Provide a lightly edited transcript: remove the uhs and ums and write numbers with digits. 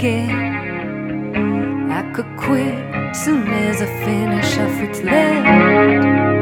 forget. I could quit soon as I finish off what's left.